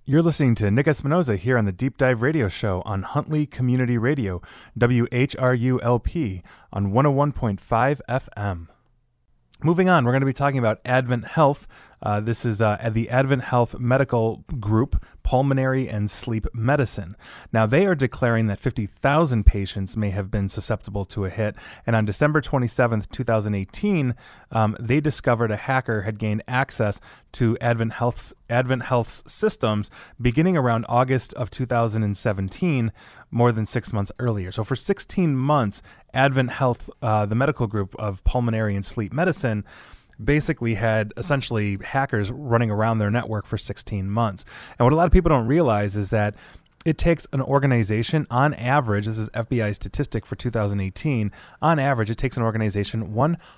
You're listening to Nick Espinoza here on the Deep Dive Radio Show on Huntley Community Radio, WHRULP, on 101.5 FM. Moving on, we're going to be talking about Advent Health. This is the Advent Health Medical Group, Pulmonary and Sleep Medicine. Now, they are declaring that 50,000 patients may have been susceptible to a hit. And on December 27th, 2018, they discovered a hacker had gained access to Advent Health's systems beginning around August of 2017, more than 6 months earlier. So for 16 months, Advent Health, the medical group of Pulmonary and Sleep Medicine, basically had essentially hackers running around their network for 16 months. And what a lot of people don't realize is that it takes an organization, on average, this is FBI statistic for 2018, on average, it takes an organization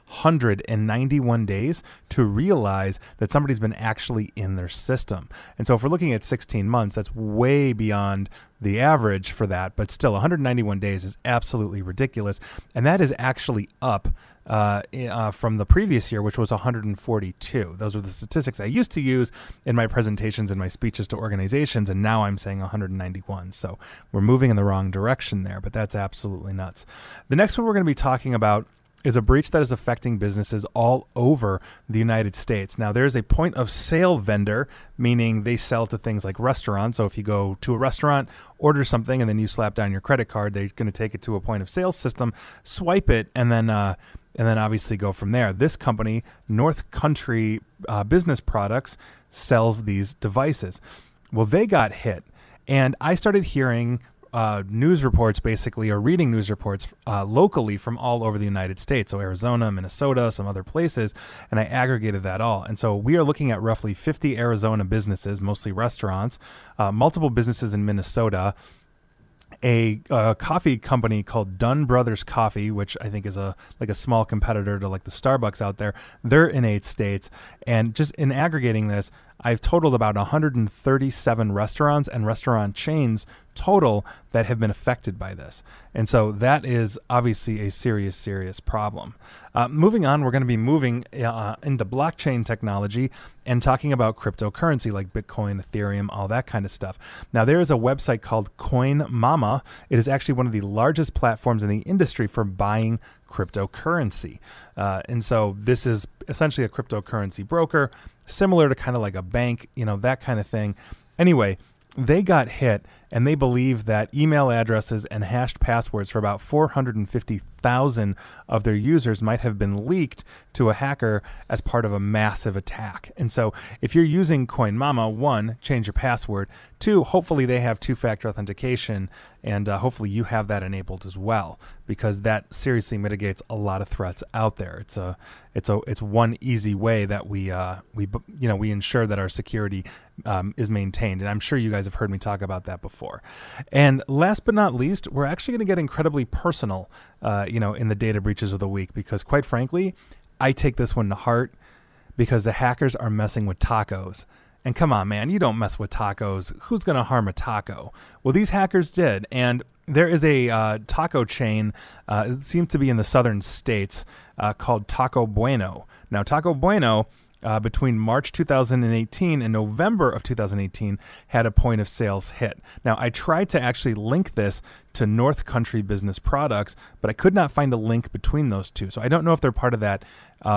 191 days to realize that somebody's been actually in their system. And so if we're looking at 16 months, that's way beyond the average for that, but still 191 days is absolutely ridiculous. And that is actually up from the previous year, which was 142. Those were the statistics I used to use in my presentations and my speeches to organizations, and now I'm saying 191. So we're moving in the wrong direction there, but that's absolutely nuts. The next one we're going to be talking about is a breach that is affecting businesses all over the United States. Now, there's a point of sale vendor, meaning they sell to things like restaurants. So if you go to a restaurant, order something, and then you slap down your credit card, they're going to take it to a point of sale system, swipe it, and then obviously go from there. This company, North Country Business Products, sells these devices. Well, they got hit, and I started hearing news reports, basically, or reading news reports locally from all over the United States, so Arizona, Minnesota, some other places, and I aggregated that all. And so we are looking at roughly 50 Arizona businesses, mostly restaurants, multiple businesses in Minnesota, a coffee company called Dunn Brothers Coffee, which I think is a small competitor to like the Starbucks out there. They're in 8 states, and just in aggregating this, I've totaled about 137 restaurants and restaurant chains total that have been affected by this. And so that is obviously a serious, serious problem. Moving on, we're going to be moving into blockchain technology and talking about cryptocurrency like Bitcoin, Ethereum, all that kind of stuff. Now, there is a website called CoinMama. It is actually one of the largest platforms in the industry for buying cryptocurrency. And so this is essentially a cryptocurrency broker, similar to kind of like a bank, that kind of thing. Anyway, they got hit, and they believe that email addresses and hashed passwords for about 450,000 of their users might have been leaked to a hacker as part of a massive attack. And so if you're using CoinMama, 1, change your password. 2, hopefully they have 2-factor authentication, and hopefully you have that enabled as well, because that seriously mitigates a lot of threats out there. It's one easy way that we ensure that our security is maintained. And I'm sure you guys have heard me talk about that before. And last but not least, we're actually going to get incredibly personal, in the data breaches of the week, because quite frankly, I take this one to heart because the hackers are messing with tacos. And come on, man, you don't mess with tacos. Who's going to harm a taco? Well, these hackers did. And there is a taco chain, it seems to be in the southern states, called Taco Bueno. Now, Taco Bueno, between March 2018 and November of 2018, had a point of sales hit. Now, I tried to actually link this to North Country Business Products, but I could not find a link between those two. So I don't know if they're part of that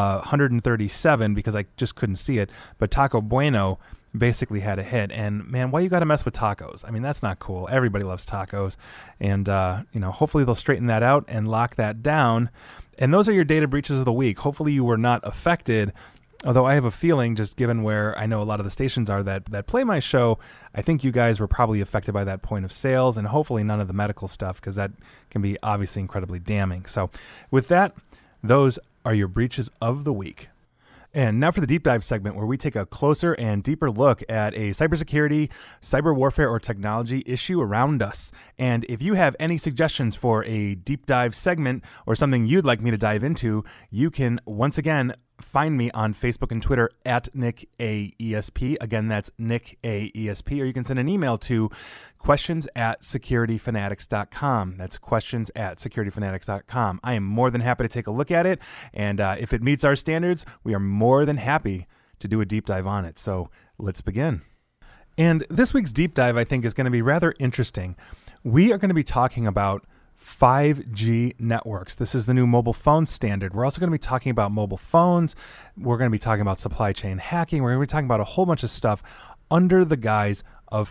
137 because I just couldn't see it. But Taco Bueno basically had a hit. And man, why you got to mess with tacos? I mean, that's not cool. Everybody loves tacos. And, hopefully they'll straighten that out and lock that down. And those are your data breaches of the week. Hopefully you were not affected. Although I have a feeling, just given where I know a lot of the stations are that play my show, I think you guys were probably affected by that point of sales, and hopefully none of the medical stuff, because that can be obviously incredibly damning. So with that, those are your breaches of the week. And now for the deep dive segment, where we take a closer and deeper look at a cybersecurity, cyber warfare, or technology issue around us. And if you have any suggestions for a deep dive segment or something you'd like me to dive into, you can once again find me on Facebook and Twitter at NickAESP. Again, that's NickAESP. Or you can send an email to questions@securityfanatics.com. That's questions@securityfanatics.com. I am more than happy to take a look at it. And if it meets our standards, we are more than happy to do a deep dive on it. So let's begin. And this week's deep dive, I think, is going to be rather interesting. We are going to be talking about 5G networks. This is the new mobile phone standard. We're also going to be talking about mobile phones. We're going to be talking about supply chain hacking. We're going to be talking about a whole bunch of stuff under the guise of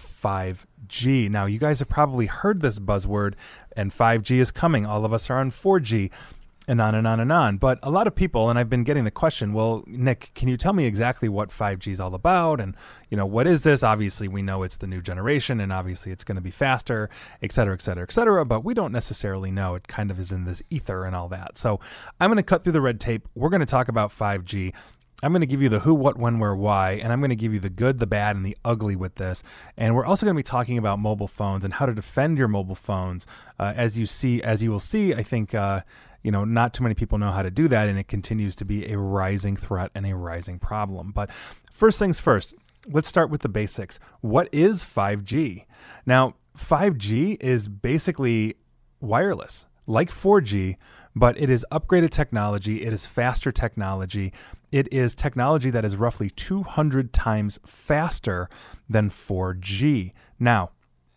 5G. Now, you guys have probably heard this buzzword, and 5G is coming. All of us are on 4G. And on and on and on. But a lot of people, and I've been getting the question, well, Nick, can you tell me exactly what 5G is all about? And, what is this? Obviously, we know it's the new generation, and obviously it's going to be faster, et cetera, et cetera, et cetera. But we don't necessarily know. It kind of is in this ether and all that. So I'm going to cut through the red tape. We're going to talk about 5G. I'm going to give you the who, what, when, where, why, and I'm going to give you the good, the bad, and the ugly with this. And we're also going to be talking about mobile phones and how to defend your mobile phones. As you will see, I think, not too many people know how to do that, and it continues to be a rising threat and a rising problem. But first things first, let's start with the basics. What is 5G? Now, 5G is basically wireless, like 4G, but it is upgraded technology. It is faster technology. It is technology that is roughly 200 times faster than 4G. Now,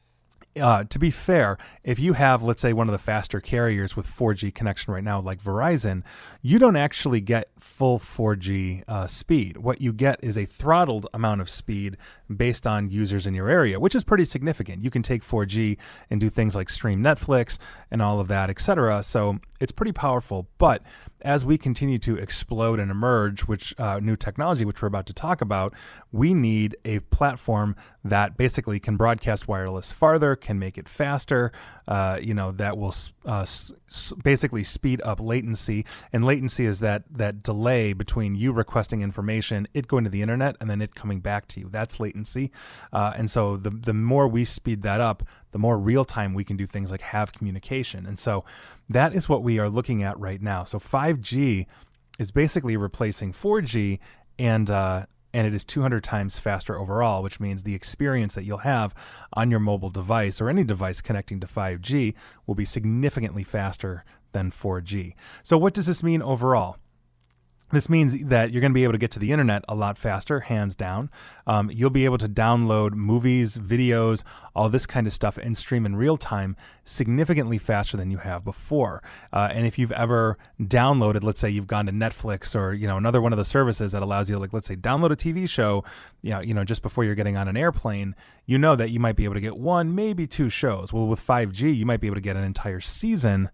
to be fair, if you have, let's say, one of the faster carriers with 4G connection right now, like Verizon, you don't actually get full 4G speed. What you get is a throttled amount of speed based on users in your area, which is pretty significant. You can take 4G and do things like stream Netflix and all of that, etc. So it's pretty powerful. But as we continue to explode and emerge, which new technology, which we're about to talk about, we need a platform that basically can broadcast wireless farther, can make it faster, that will basically speed up latency. And latency is that delay between you requesting information, it going to the internet, and then it coming back to you. That's latency. And so the more we speed that up, the more real time we can do things like have communication. And so that is what we are looking at right now. So 5G is basically replacing 4G, and it is 200 times faster overall, which means the experience that you'll have on your mobile device or any device connecting to 5G will be significantly faster than 4G. So what does this mean overall? This means that you're going to be able to get to the internet a lot faster, hands down. You'll be able to download movies, videos, all this kind of stuff and stream in real time significantly faster than you have before. And if you've ever downloaded, let's say you've gone to Netflix or another one of the services that allows you to, like, let's say, download a TV show, just before you're getting on an airplane, that you might be able to get one, maybe two shows. Well, with 5G, you might be able to get an entire season,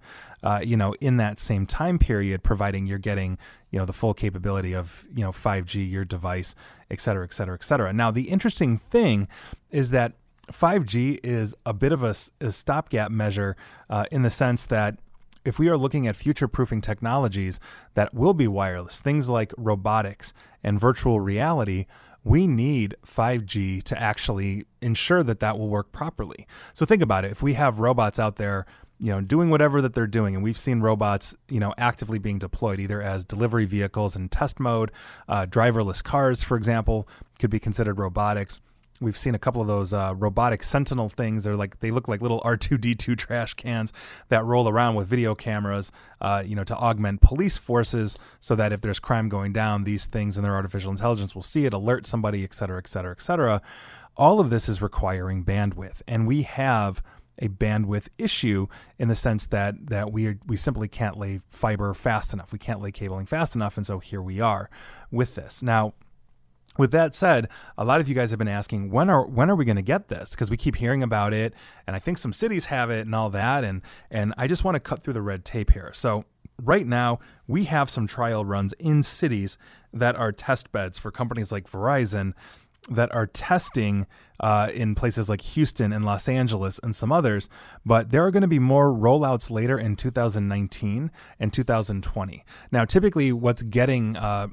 in that same time period, providing you're getting the full capability of 5G, your device, et cetera, et cetera, et cetera. Now, the interesting thing is that 5G is a bit of a stopgap measure in the sense that if we are looking at future-proofing technologies that will be wireless, things like robotics and virtual reality, we need 5G to actually ensure that will work properly. So think about it. If we have robots out there doing whatever that they're doing. And we've seen robots, actively being deployed either as delivery vehicles in test mode, driverless cars, for example, could be considered robotics. We've seen a couple of those robotic Sentinel things. They look like little R2-D2 trash cans that roll around with video cameras, to augment police forces so that if there's crime going down, these things and their artificial intelligence will see it, alert somebody, et cetera, et cetera, et cetera. All of this is requiring bandwidth, and we have a bandwidth issue in the sense that we simply can't lay fiber fast enough. We can't lay cabling fast enough, and so here we are with this. Now, with that said, a lot of you guys have been asking, when are we going to get this? Because we keep hearing about it, and I think some cities have it and all that, and I just want to cut through the red tape here. So right now, we have some trial runs in cities that are test beds for companies like Verizon that are testing in places like Houston and Los Angeles and some others, but there are going to be more rollouts later in 2019 and 2020. Now, typically what's getting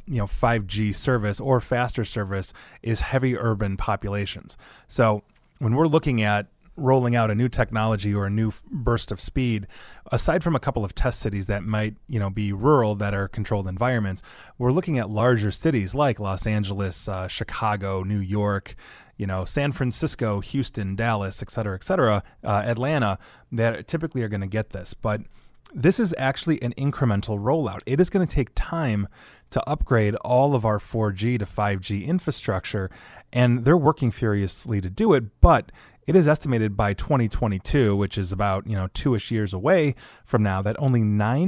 5G service or faster service is heavy urban populations. So when we're looking at rolling out a new technology or a new burst of speed, aside from a couple of test cities that might, be rural that are controlled environments, we're looking at larger cities like Los Angeles, Chicago, New York, San Francisco, Houston, Dallas, et cetera, Atlanta, that typically are going to get this. But this is actually an incremental rollout. It is going to take time to upgrade all of our 4G to 5G infrastructure, and they're working furiously to do it, but it is estimated by 2022, which is about, 2-ish years away from now, that only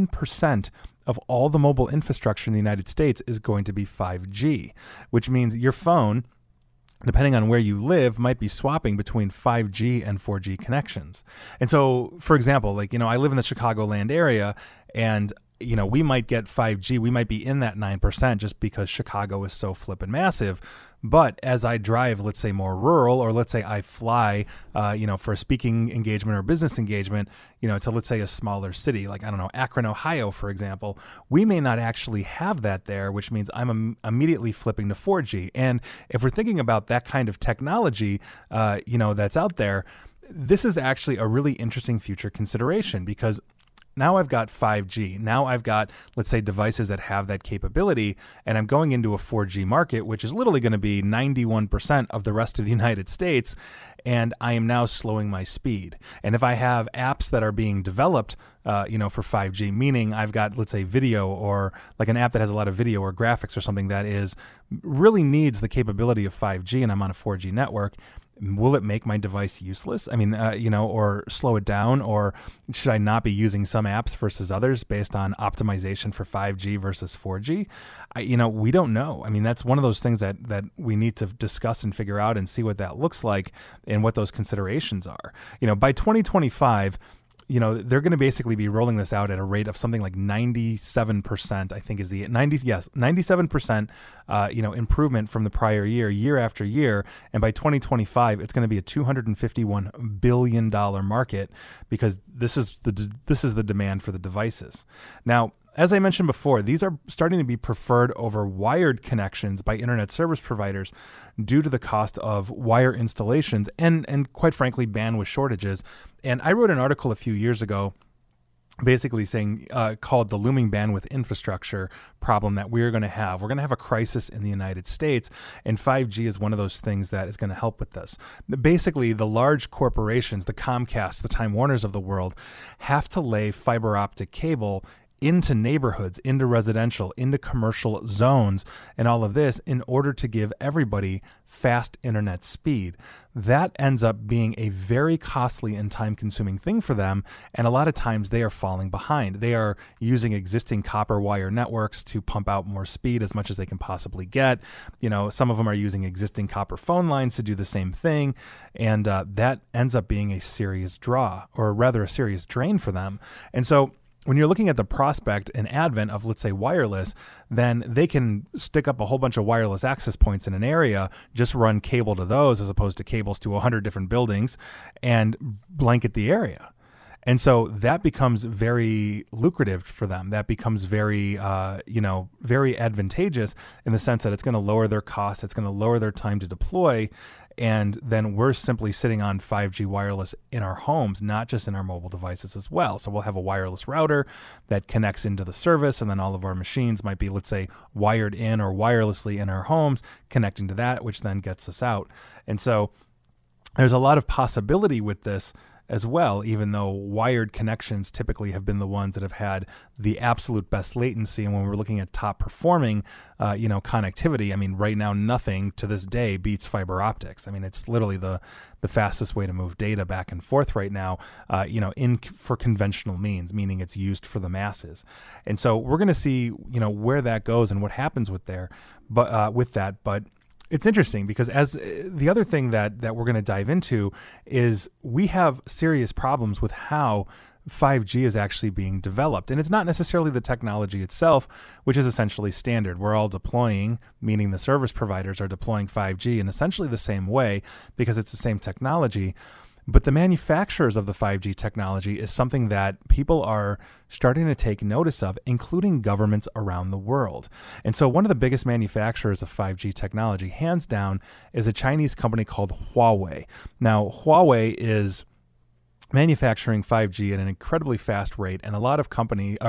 9% of all the mobile infrastructure in the United States is going to be 5G, which means your phone, depending on where you live, might be swapping between 5G and 4G connections. And so, for example, I live in the Chicagoland area, and we might get 5G. We might be in that 9% just because Chicago is so flippin' massive. But as I drive, let's say more rural, or let's say I fly, for a speaking engagement or business engagement, to let's say a smaller city, like, I don't know, Akron, Ohio, for example, we may not actually have that there, which means I'm immediately flipping to 4G. And if we're thinking about that kind of technology, that's out there, this is actually a really interesting future consideration, because now I've got 5G. Now I've got, let's say, devices that have that capability, and I'm going into a 4G market, which is literally going to be 91% of the rest of the United States, and I am now slowing my speed. And if I have apps that are being developed, for 5G, meaning I've got, let's say, video, or like an app that has a lot of video or graphics or something that really needs the capability of 5G, and I'm on a 4G network, will it make my device useless? I mean, or slow it down? Or should I not be using some apps versus others based on optimization for 5G versus 4G? We don't know. I mean, that's one of those things that we need to discuss and figure out and see what that looks like and what those considerations are. By 2025, they're going to basically be rolling this out at a rate of something like 97%, I think is the 97%, improvement from the prior year after year. And by 2025, it's going to be a $251 billion market, because this is the demand for the devices. Now, as I mentioned before, these are starting to be preferred over wired connections by internet service providers due to the cost of wire installations and quite frankly, bandwidth shortages. And I wrote an article a few years ago basically saying, called the looming bandwidth infrastructure problem that we're going to have. We're going to have a crisis in the United States, and 5G is one of those things that is going to help with this. Basically, the large corporations, the Comcast, the Time Warners of the world, have to lay fiber optic cable into neighborhoods, into residential, into commercial zones, and all of this in order to give everybody fast internet speed. That ends up being a very costly and time-consuming thing for them, and a lot of times they are falling behind. They are using existing copper wire networks to pump out more speed as much as they can possibly get. Some of them are using existing copper phone lines to do the same thing, and that ends up being a serious draw, or rather a serious drain for them. And so when you're looking at the prospect and advent of, let's say, wireless, then they can stick up a whole bunch of wireless access points in an area, just run cable to those as opposed to cables to 100 different buildings, and blanket the area. And so that becomes very lucrative for them. That becomes very, very advantageous in the sense that it's going to lower their costs. It's going to lower their time to deploy. And then we're simply sitting on 5G wireless in our homes, not just in our mobile devices as well. So we'll have a wireless router that connects into the service, and then all of our machines might be, let's say, wired in or wirelessly in our homes, connecting to that, which then gets us out. And so there's a lot of possibility with this as well, even though wired connections typically have been the ones that have had the absolute best latency. And when we're looking at top performing, connectivity, I mean, right now, nothing to this day beats fiber optics. I mean, it's literally the fastest way to move data back and forth right now, for conventional means, meaning it's used for the masses. And so we're going to see, where that goes and what happens with that. But it's interesting because as the other thing that we're going to dive into is we have serious problems with how 5G is actually being developed. And it's not necessarily the technology itself, which is essentially standard. We're all deploying, meaning the service providers are deploying 5G in essentially the same way because it's the same technology. But the manufacturers of the 5G technology is something that people are starting to take notice of, including governments around the world. And so one of the biggest manufacturers of 5G technology, hands down, is a Chinese company called Huawei. Now, Huawei is manufacturing 5G at an incredibly fast rate, and a lot of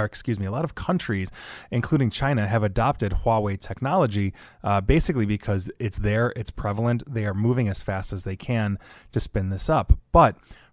countries, including China, have adopted Huawei technology, basically because it's there, it's prevalent, they are moving as fast as they can to spin this up. But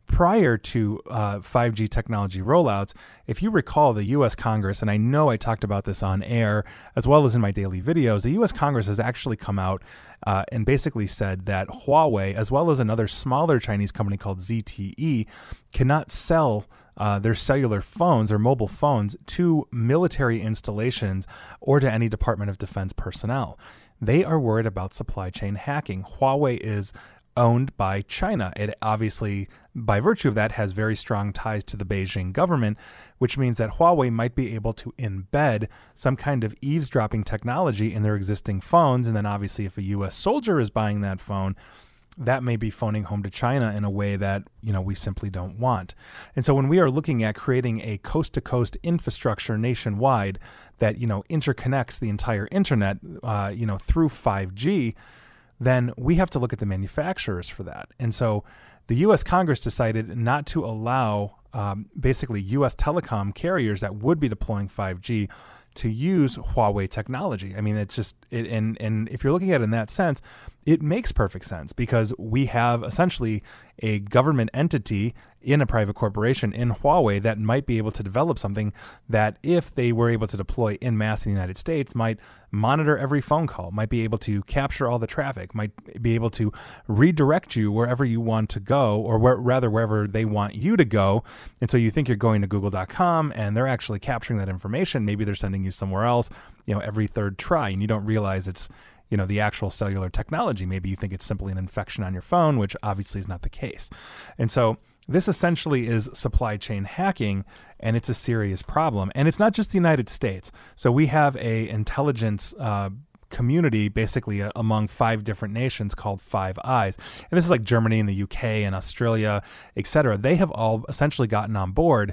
prior to 5G technology rollouts, if you recall, the U.S. Congress, and I know I talked about this on air as well as in my daily videos, the U.S. Congress has actually come out and basically said that Huawei, as well as another smaller Chinese company called ZTE, cannot sell their cellular phones or mobile phones to military installations or to any Department of Defense personnel. They are worried about supply chain hacking. Huawei is owned by China. It obviously, by virtue of that, has very strong ties to the Beijing government, which means that Huawei might be able to embed some kind of eavesdropping technology in their existing phones. And then obviously if a U.S. soldier is buying that phone, that may be phoning home to China in a way that, we simply don't want. And so when we are looking at creating a coast-to-coast infrastructure nationwide that, interconnects the entire internet, through 5G, then we have to look at the manufacturers for that. And so the U.S. Congress decided not to allow basically U.S. telecom carriers that would be deploying 5G to use Huawei technology. I mean, it's just, and if you're looking at it in that sense, it makes perfect sense because we have essentially a government entity in a private corporation in Huawei that might be able to develop something that, if they were able to deploy in mass in the United States, might monitor every phone call, might be able to capture all the traffic, might be able to redirect you wherever you want to go, or wherever they want you to go. And so you think you're going to google.com and they're actually capturing that information. Maybe they're sending you somewhere else, every third try, and you don't realize it's, the actual cellular technology. Maybe you think it's simply an infection on your phone, which obviously is not the case. And so this essentially is supply chain hacking, and it's a serious problem. And it's not just the United States. So we have a intelligence community basically among 5 different nations called Five Eyes. And this is like Germany and the UK and Australia, etc. They have all essentially gotten on board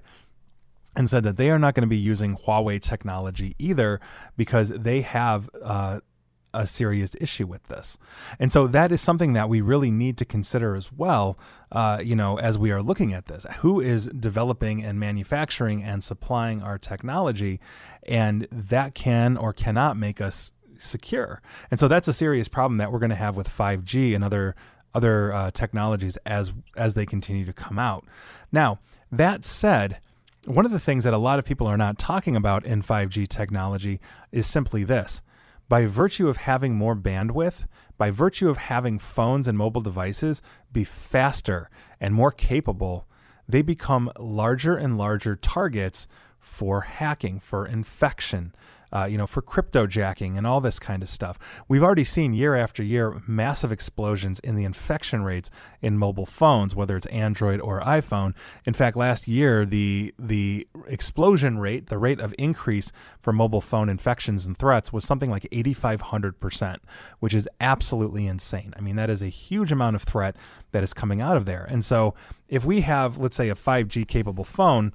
and said that they are not going to be using Huawei technology either because they have a serious issue with this. And so that is something that we really need to consider as well, as we are looking at this. Who is developing and manufacturing and supplying our technology? And that can or cannot make us secure. And so that's a serious problem that we're going to have with 5G and other technologies as they continue to come out. Now, that said, one of the things that a lot of people are not talking about in 5G technology is simply this. By virtue of having more bandwidth, by virtue of having phones and mobile devices be faster and more capable, they become larger and larger targets for hacking, for infection, for cryptojacking and all this kind of stuff. We've already seen year after year massive explosions in the infection rates in mobile phones, whether it's Android or iPhone. In fact, last year, the explosion rate, the rate of increase for mobile phone infections and threats was something like 8,500%, which is absolutely insane. I mean, that is a huge amount of threat that is coming out of there. And so if we have, let's say, a 5G capable phone,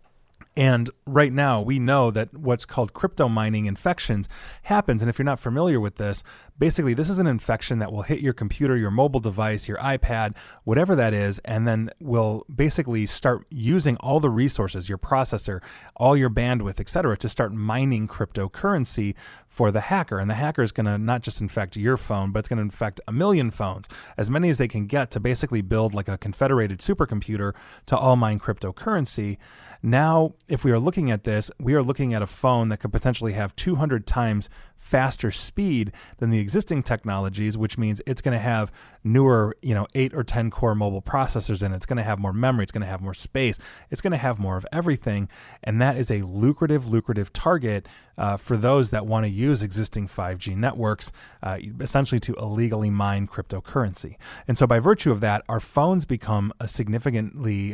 and right now, we know that what's called crypto mining infections happens. And if you're not familiar with this, basically, this is an infection that will hit your computer, your mobile device, your iPad, whatever that is, and then will basically start using all the resources, your processor, all your bandwidth, etc., to start mining cryptocurrency for the hacker. And the hacker is going to not just infect your phone, but it's going to infect 1 million phones, as many as they can get, to basically build like a confederated supercomputer to all mine cryptocurrency. Now, if we are looking at this, we are looking at a phone that could potentially have 200 times faster speed than the existing technologies, which means it's going to have newer, 8 or 10 core mobile processors in it. It's going to have more memory. It's going to have more space. It's going to have more of everything. And that is a lucrative target for those that want to use existing 5G networks, essentially to illegally mine cryptocurrency. And so by virtue of that, our phones become a significantly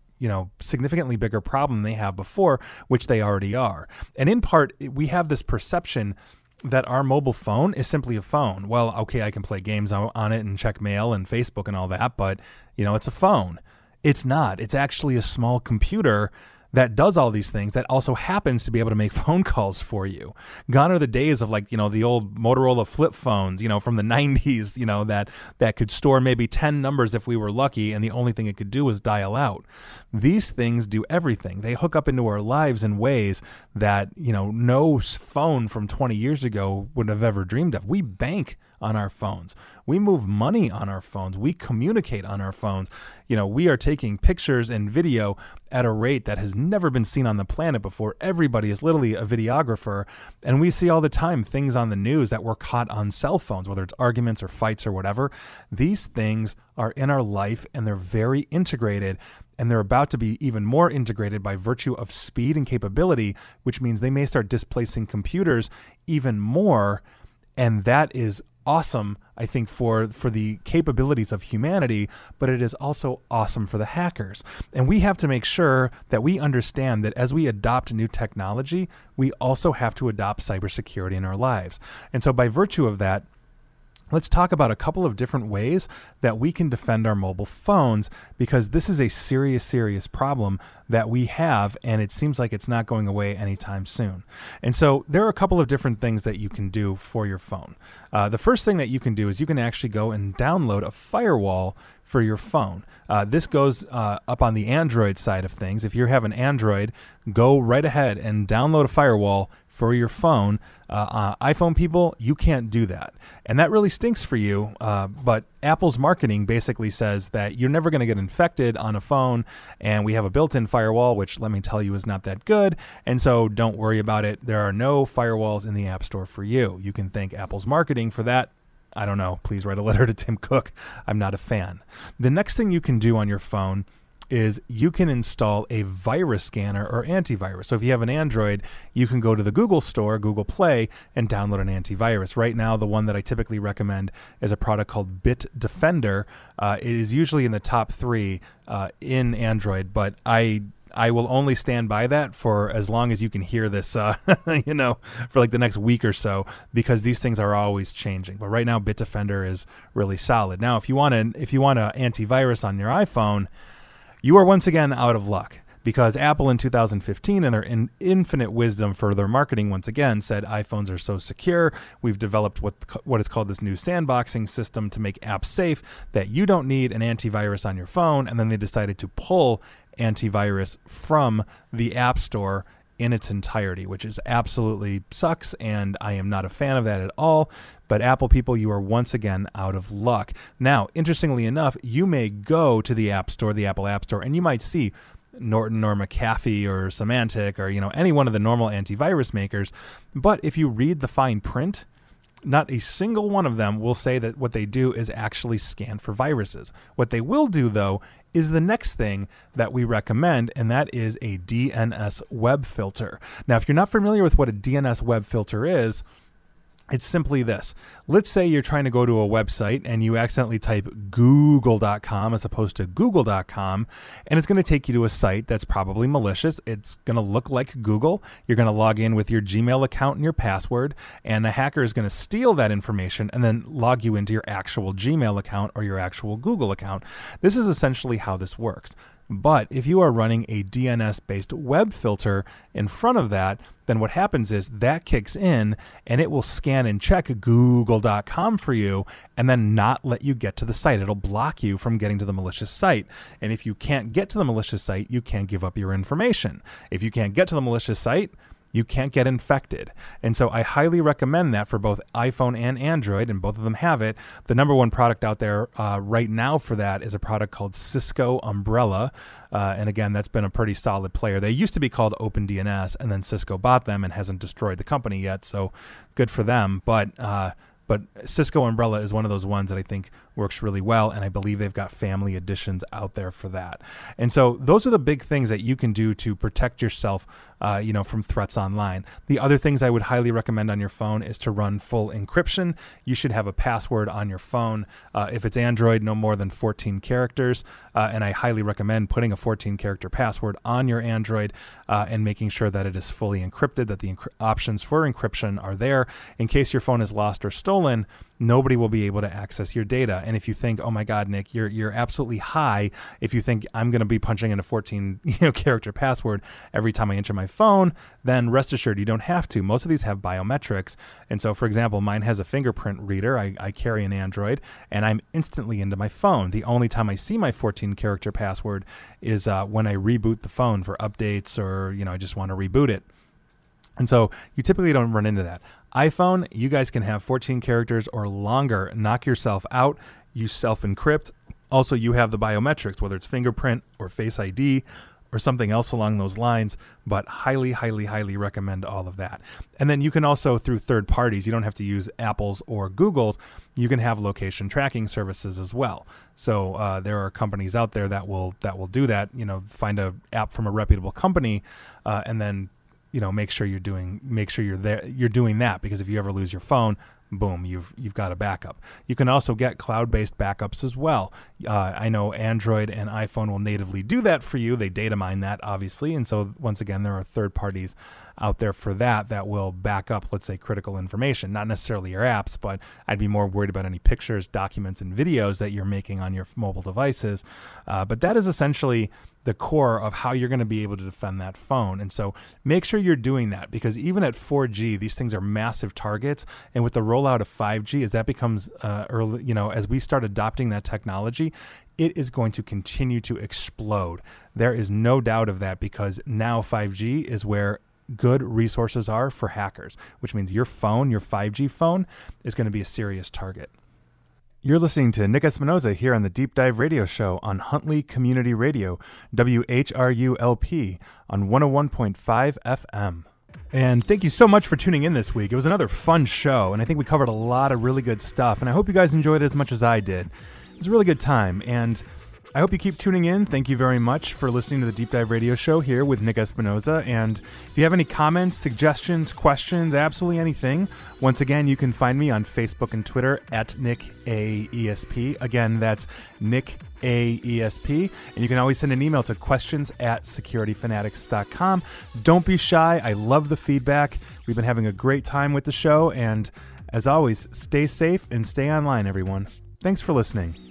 bigger problem than they have before, which they already are. And in part, we have this perception that our mobile phone is simply a phone. Well, okay, I can play games on it and check mail and Facebook and all that, but, it's a phone. It's not. It's actually a small computer that does all these things, that also happens to be able to make phone calls for you. Gone are the days of the old Motorola flip phones, from the 90s, that could store maybe 10 numbers if we were lucky, and the only thing it could do was dial out. These things do everything. They hook up into our lives in ways that, no phone from 20 years ago would have ever dreamed of. We bank on our phones. We move money on our phones. We communicate on our phones. We are taking pictures and video at a rate that has never been seen on the planet before. Everybody is literally a videographer, and we see all the time things on the news that were caught on cell phones, whether it's arguments or fights or whatever. These things are in our life, and they're very integrated, and they're about to be even more integrated by virtue of speed and capability, which means they may start displacing computers even more, and that is awesome, I think, for the capabilities of humanity, but it is also awesome for the hackers. And we have to make sure that we understand that as we adopt new technology, we also have to adopt cybersecurity in our lives. And so by virtue of that, let's talk about a couple of different ways that we can defend our mobile phones, because this is a serious, serious problem that we have, and it seems like it's not going away anytime soon. And so there are a couple of different things that you can do for your phone. The first thing that you can do is you can actually go and download a firewall for your phone. This goes up on the Android side of things. If you have an Android, go right ahead and download a firewall for your phone. iPhone people, you can't do that. And that really stinks for you, but Apple's marketing basically says that you're never going to get infected on a phone, and we have a built-in firewall, which, let me tell you, is not that good, and so don't worry about it. There are no firewalls in the App Store for you. You can thank Apple's marketing for that. I don't know. Please write a letter to Tim Cook. I'm not a fan. The next thing you can do on your phone is you can install a virus scanner or antivirus. So if you have an Android, you can go to the Google Store, Google Play, and download an antivirus. Right now, the one that I typically recommend is a product called Bitdefender. It is usually in the top 3 in Android, but I will only stand by that for as long as you can hear this, for like the next week or so, because these things are always changing. But right now, Bitdefender is really solid. Now, if you want an antivirus on your iPhone, you are once again out of luck, because Apple in 2015, in their infinite wisdom for their marketing, once again said iPhones are so secure. We've developed what is called this new sandboxing system to make apps safe that you don't need an antivirus on your phone. And then they decided to pull antivirus from the App Store in its entirety, which is absolutely sucks, and I am not a fan of that at all. But Apple people, you are once again out of luck. Now, interestingly enough, you may go to the App Store, the Apple App Store, and you might see Norton or McAfee or Symantec or any one of the normal antivirus makers. But if you read the fine print, not a single one of them will say that what they do is actually scan for viruses. What they will do, though, is the next thing that we recommend, and that is a DNS web filter. Now, if you're not familiar with what a DNS web filter is, it's simply this. Let's say you're trying to go to a website and you accidentally type google.com as opposed to google.com, and it's going to take you to a site that's probably malicious. It's going to look like Google. You're going to log in with your Gmail account and your password, and a hacker is going to steal that information and then log you into your actual Gmail account or your actual Google account. This is essentially how this works. But if you are running a DNS-based web filter in front of that, then what happens is that kicks in and it will scan and check google.com for you and then not let you get to the site. It'll block you from getting to the malicious site. And if you can't get to the malicious site, you can't give up your information. If you can't get to the malicious site, you can't get infected. And so I highly recommend that for both iPhone and Android, and both of them have it. The number one product out there right now for that is a product called Cisco Umbrella. And again, that's been a pretty solid player. They used to be called OpenDNS, and then Cisco bought them and hasn't destroyed the company yet. So good for them. But Cisco Umbrella is one of those ones that I think works really well, and I believe they've got family editions out there for that. And so those are the big things that you can do to protect yourself, from threats online. The other things I would highly recommend on your phone is to run full encryption. You should have a password on your phone. If it's Android, no more than 14 characters, and I highly recommend putting a 14-character password on your Android and making sure that it is fully encrypted, that the options for encryption are there. In case your phone is lost or stolen, nobody will be able to access your data. And if you think, oh my God, Nick, you're absolutely high if you think I'm going to be punching in a 14 character password every time I enter my phone, then rest assured you don't have to. Most of these have biometrics. And so, for example, mine has a fingerprint reader. I carry an Android, and I'm instantly into my phone. The only time I see my 14-character password is when I reboot the phone for updates or, I just want to reboot it. And so you typically don't run into that. iPhone, you guys can have 14 characters or longer. Knock yourself out. You self-encrypt. Also, you have the biometrics, whether it's fingerprint or Face ID or something else along those lines, but highly, highly, highly recommend all of that. And then you can also, through third parties, you don't have to use Apple's or Google's, you can have location tracking services as well. So there are companies out there that will do that. Find a app from a reputable company, and then make sure you're doing that, because if you ever lose your phone, boom, you've got a backup. You can also get cloud-based backups as well. I know Android and iPhone will natively do that for you. They data mine that, obviously, and so once again, there are third parties out there for that will back up, let's say, critical information. Not necessarily your apps, but I'd be more worried about any pictures, documents, and videos that you're making on your mobile devices. But that is essentially the core of how you're going to be able to defend that phone. And so make sure you're doing that, because even at 4G, these things are massive targets. And with the rollout of 5G, as that becomes early, as we start adopting that technology, it is going to continue to explode. There is no doubt of that, because now 5G is where good resources are for hackers, which means your phone, your 5G phone, is going to be a serious target. You're listening to Nick Espinoza here on the Deep Dive Radio Show on Huntley Community Radio, WHRU-LP on 101.5 FM. And thank you so much for tuning in this week. It was another fun show, and I think we covered a lot of really good stuff, and I hope you guys enjoyed it as much as I did. It was a really good time, and I hope you keep tuning in. Thank you very much for listening to the Deep Dive Radio Show here with Nick Espinoza. And if you have any comments, suggestions, questions, absolutely anything, once again, you can find me on Facebook and Twitter at NickAESP. Again, that's NickAESP. And you can always send an email to questions@securityfanatics.com. Don't be shy. I love the feedback. We've been having a great time with the show. And as always, stay safe and stay online, everyone. Thanks for listening.